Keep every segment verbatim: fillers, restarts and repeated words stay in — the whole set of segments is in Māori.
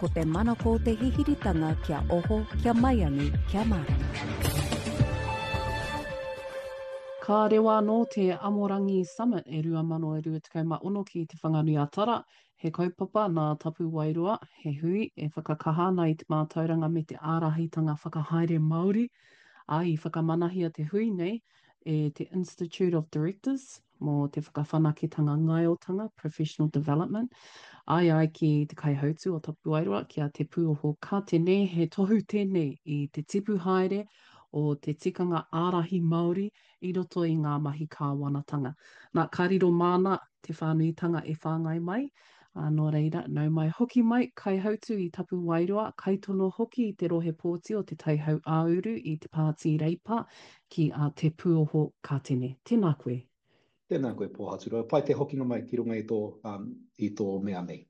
ko te manako te hihiritanga kia oho, kia maiangi, kia marama. Ka rewa anō te Amorangi Summit e rua mano e rua tekau ma ono ki te whanganui a Tara. He kaupapa nā tapu wairua, he hui, e whakakaha nei te mātauranga me te ārahitanga whakahaere Māori. A i whakamanahia te hui nei, e te Institute of Directors, mō te whakawhanaketanga ngaiotanga, Professional Development. Ai ai ki te kaihautu o tapu wairua, kia te pūoho ka tēnei, he tohu tēnei i te tipu haere, o te tikanga ārahi Māori i roto i ngā mahi kāwanatanga. Nā kariro māna te whānuitanga e whāngai mai, uh, nō reira, nau mai hoki mai, kai hautu i tapu wairua, kai tono hoki i te rohe pōti o te taihau āuru i te pāti reipa ki a te pūoho ka tene. Tēnā koe. Tēnā koe pōhatura. Pai te hokinga mai ki runga i tō, um, i tō mea nei.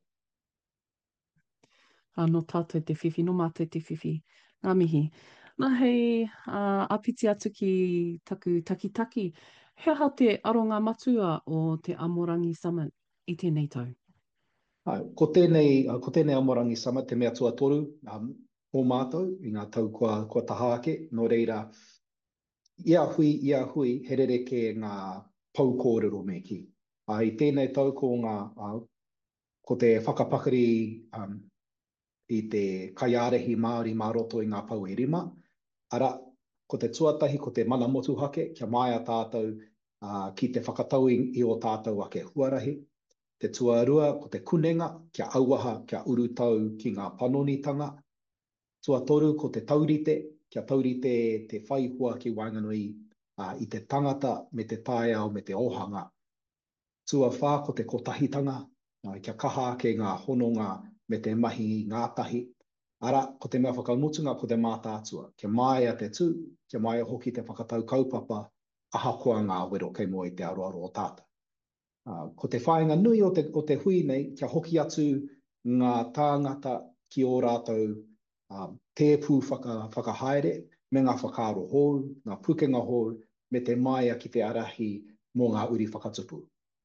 Anō tātou te whiwhi, no mātou te whiwhi. Ngā mihi. Nā hei uh, apiti atu ki taku takitaki, he aha te aronga matua o te Amorangi Summit i tēnei tau? Ai, ko tēnei, uh, ko tēnei Amorangi Summit, te mea tua toru, um, o mātou, i ngā tau kua, kua tahaake, no reira, ia hui, ia hui, he rereke ngā pau kōrero me ki. Ai, tēnei tau ko ngā, uh, ko te whakapakari um, i te kaiarehi Māori mā roto i ngā pau e rima. Ara, ko te tuatahi, ko te mana motu hake, kia mai a tātou uh, ki te whakatau i, i o tātou ake huarahi. Te tuarua, ko te kunenga, kia auaha, kia urutau ki ngā panonitanga. Tuatoru, ko te taurite, kia taurite te whaihua ki Wainganui uh, i te tangata me te tāiao me te ohanga. Tua whā, ko te kotahitanga, uh, kia kaha ke ngā hononga me te mahi ngātahi. Ara, ko te mea whakaunutunga, ko te mātātua. Kia mai a te tū, kia mai a hoki te whakatau kaupapa, ahakoa ngā wero kei moe te aroaro o tāta. Uh, ko te whaenga nui o te, o te hui nei, kia hoki atu ngā tāngata ki o rātou uh, tēpū whaka, whakahaere, me ngā whakaro hou, ngā pukenga hou, me te mai a ki te arahi mō ngā uri whakatupu.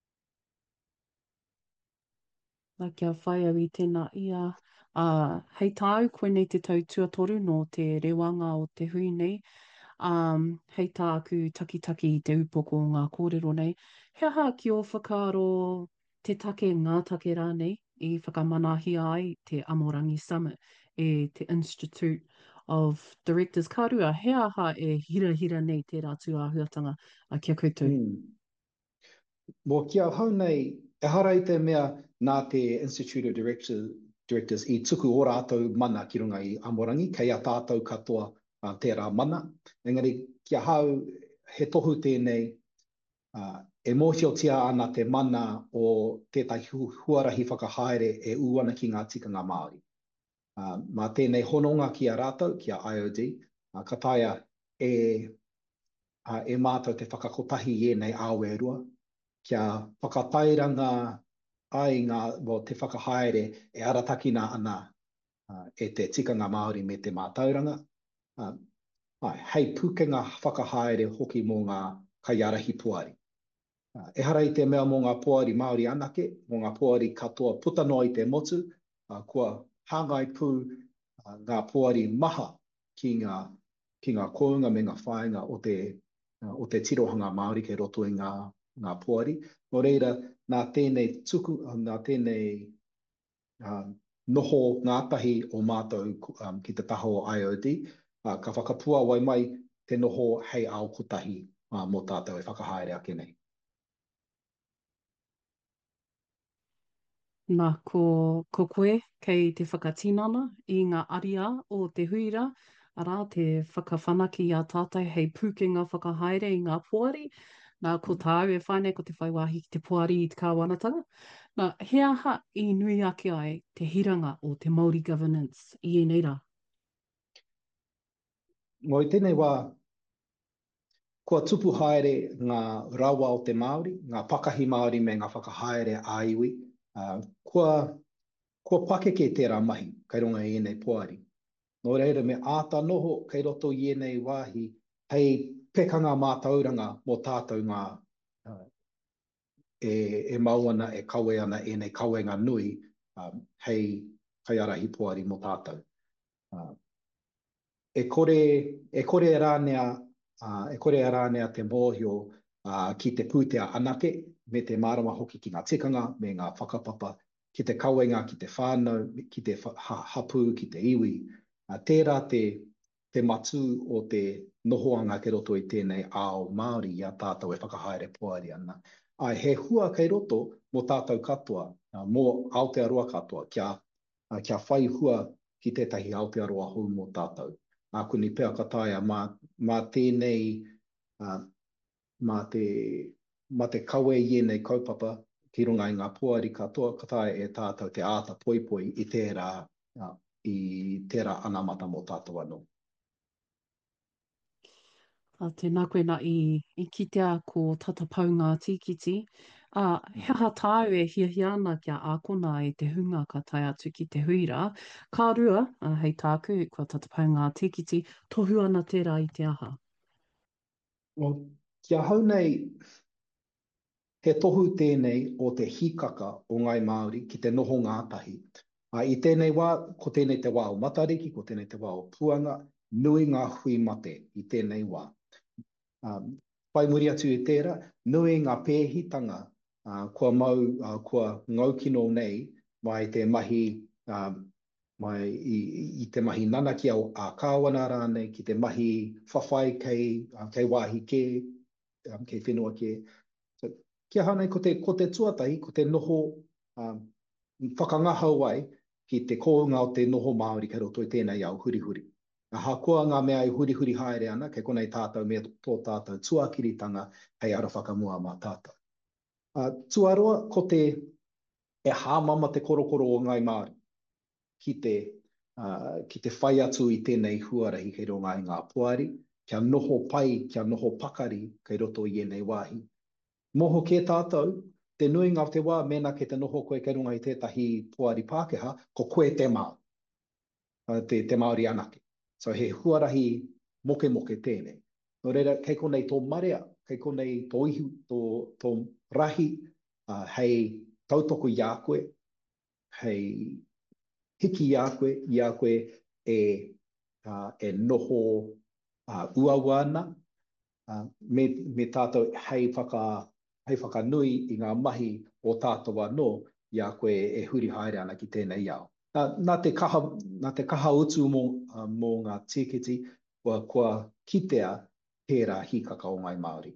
Nā kia whai au i tēnā ia. Uh, hei tāu, koe nei te tau tuatoru no te rewanga o te hui nei. Um, hei tā aku takitaki i te upoko o ngā kōrero nei. He aha ki o whakaaro te take, ngā take rā nei, i whakamanahia ai te Amorangi Summit, e te Institute of Directors. Ka rua, he aha e hira hira nei te rātu āhuatanga a kia koutou. Mm. Mō kia hau nei, e hara i te mea nā te Institute of Directors, Directors i tuku o rātou mana ki runga i Amorangi, kei a tātou katoa uh, tērā mana. Engari, kia hau he tohu tēnei, uh, e mōhiotia ana te mana o tētai hu huarahi whakahaere e uana ki ngā tikanga Māori. Uh, mā tēnei hononga ki a rātou, ki a I O D, uh, ka taia e, uh, e mātou te whakakotahi i nei āwerua, kia whakatairanga ai ngā o te whakahaere e aratakina ana uh, e te tikanga Māori me te mātauranga. Uh, ai, hei pukenga whakahaere hoki mō ngā kaiarahi puari. Uh, e hara i te mea mō ngā puari Māori anake, mō ngā puari katoa puta noa i te motu, uh, kua hāngai pū uh, ngā puari maha ki ngā, ki ngā kounga me ngā whaenga o te, uh, o te tirohanga Māori ke roto i ngā, ngā puari. Nō reira, nā tēnei tuku, nā tēnei uh, noho ngātahi o mātou um, ki te taho o I O D, uh, ka whakapua wai mai te noho hei ao kotahi uh, mō tātou e whakahaere ake nei. Nā, ko, ko koe kei te whakatinana i ngā aria o te huira, ara te whakawhanaki a tātai hei pūkenga whakahaere i ngā puari. Nā, ko tāu e whānei ko te whaiwahi ki te puari i te kāwanatanga. Nā, he aha i nui ake ai te hiranga o te Māori governance i e nei rā? Ngoi tēnei wā, kua tupu haere ngā rawa o te Māori, ngā pakahi Māori me ngā whakahaere a iwi, uh, kua, kua pakeke tērā mahi, kai runga i enei puari. Nō reira me āta noho, kai roto i enei wāhi, hei pekanga mātauranga mō tātou ngā uh, e, e mau ana, e kawe ana, e nei kawenga nui, um, hei kaiarahi puari mo tātou. Uh, e kore, e kore rānea, uh, e kore rānea te mōhio uh, ki te pūtea anake, me te marama hoki ki ngā tikanga, me ngā whakapapa, ki te kauenga, ki te whānau, ki te ha, hapū, ki te iwi. Uh, tērā te, te matu o te nohoanga ke roto i tēnei ao Māori i a tātou e whakahaere puari ana. Ai, he hua kei roto mo tātou katoa, uh, mō Aotearoa katoa, kia, uh, kia whai hua ki tētahi Aotearoa hou mo tātou. A kuni pea kataia mā, mā tēnei, uh, mā te, mā te kawe i nei kaupapa ki runga i ngā puari katoa, kataia e tātou te āta poipoi i tērā, uh, i tērā anamata mo tātou anō. A tēnā koe nā i, i kitea ko tatapau ngā tīkiti. A he aha tāu e hiahia ana kia ākona i te hunga ka tai atu ki te huira. Kā rua, a, hei tāku, kua tatapau ngā tīkiti, tohu ana tērā i te aha. O, kia hau nei, he tohu tēnei o te hikaka o ngai Māori ki te noho ngātahi. A, I tēnei wā, ko tēnei te wā o Matariki, ko tēnei te wā o Puanga, nui ngā hui mate i tēnei wā. Um, pai muri atu e tērā, nui ngā pēhitanga uh, kua mau, uh, kua ngaukino nei mai te mahi, um, mai i, i te mahi nanakia o a kāwana rānei, ki te mahi whawhai kei, uh, kei wāhi ke, um, kei whenua ke. So, kia hanei, ko te, ko te tuatahi, ko te noho, um, whakangahau ai ki te kōunga o te noho Māori kei roto i tēnei au huri huri. A hakoa ngā mea i huri huri haere ana, kei konei tātou mea tō tātou tuakiritanga hei ara whakamua mā tātou. Uh, tuaroa, ko te e hāmama te korokoro o ngai Māori ki te, uh, ki te whai atu i tēnei huarahi kei ronga i ngā puari, kia noho pai, kia noho pakari kei roto i enei wāhi. Moho ke tātou, te nui ngā te wā mena ke te noho koe kei runga i tētahi puari Pākehā, ko koe te Māo, uh, te, te Māori anake. So he huarahi moke moke tēnei. No reira, kei konei tō marea, kei konei tō ihu, tō, tō rahi, uh, hei tautoko i a koe, hei hiki i a koe, i a koe e, uh, e noho uh, uaua ana, uh, me, me tātou hei whaka, hei whakanui i ngā mahi o tātou anō, i a koe e huri haere ana ki tēnei ao. Nā, nā, te kaha, nā te kaha utu mō, uh, mō ngā tīkiti, kua, kua kitea tērā hikaka o ngai Māori.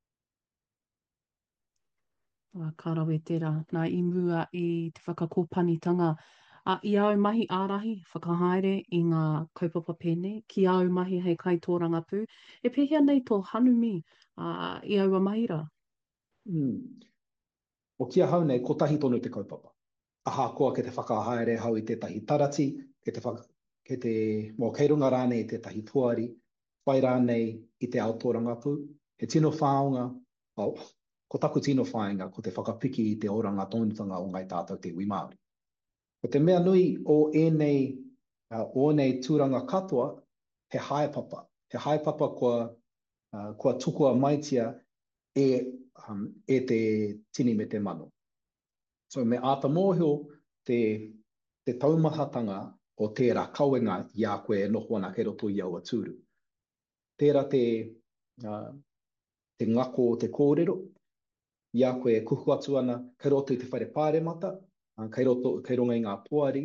A kārawe tērā, nā i mua i te whakakōpanitanga. A i au mahi ārahi, whakahaere i ngā kaupapa pēnei, ki au mahi hei kaitōranga pū, e pēhea nei tō hanumi uh, i aua mahi rā. Mm. O kia hau nei, ko tahi tonu te kaupapa. Aha koa ke te whakahaere hau i tētahi tarati, ke te, whaka, ke te mō kei runga rānei i tētahi puari, whai rānei i te aotoranga pū, he tino whāonga, oh, ko taku tino whāinga, ko te whakapiki i te oranga tonutanga o ngai tātou te iwi Māori. Ko te mea nui o enei, uh, o enei tūranga katoa, he haepapa. He haepapa kua, uh, kua tukua maitia e, um, e te tini me te mano. So me āta mōhio te, te taumahatanga o tērā kauenga i a koe e noho ana kei roto i aua tūru. Tērā te, uh, te ngako o te kōrero, i a koe e kuhu atu ana kei roto i te whaire pāremata, uh, kei, roto, kei runga i ngā puari,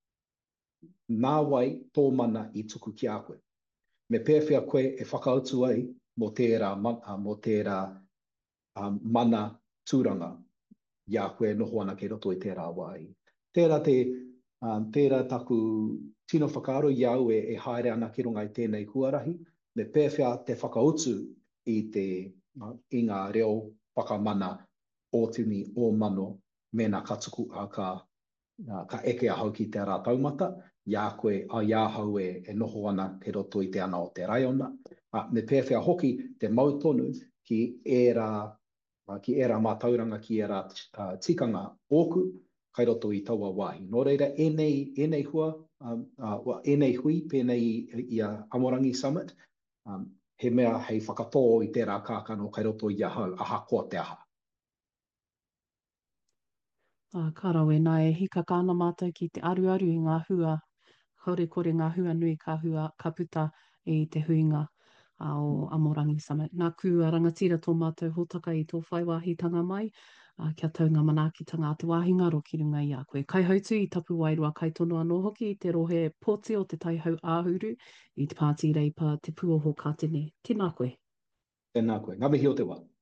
nā wai tō mana i tuku ki a koe. Me pēwhia koe e whakautu ai mo tērā, uh, mo tērā uh, mana tūranga, i a koe noho ana kei roto i tērā wai. Tērā te, um, tērā taku tino whakaaro i au e, e haere ana ki runga i tēnei huarahi, me pēwhia te whakautu i, te, uh, i ngā reo whakamana o tini o mano me nā katuku a ka, uh, ka eke ahau ki te rā taumata, i a koe a i a hau e, e noho ana kei roto i te ana o te raiona. Uh, me pēwhia hoki te mautonu ki e rā Uh, ki era mātauranga, ki era uh, tikanga ōku, kai roto i taua wāhi. Nō reira, enei, enei hua, um, uh, enei hui, pēnei i, i a Amorangi Summit, um, he mea hei whakatō i tērā kākano, kai roto i a hau, aha koa te aha. Uh, karawe nā e hika kāna mātou ki te aru aru i ngā hua, kore kore ngā hua nui ka hua ka puta i te huinga uh, o Amorangi Summit. Nā kua rangatira tō mātou hōtaka i tō whaiwāhitanga mai, uh, kia taunga manaakitanga a te wāhinga ro ki runga i a koe. Kai hautu i tapu wairua, kai tono anō hoki i te rohe pōti o te taihau āhuru i te pāti reipa te puoho ka tene. Tēnā koe. Tēnā koe. Ngā mihi o te wā.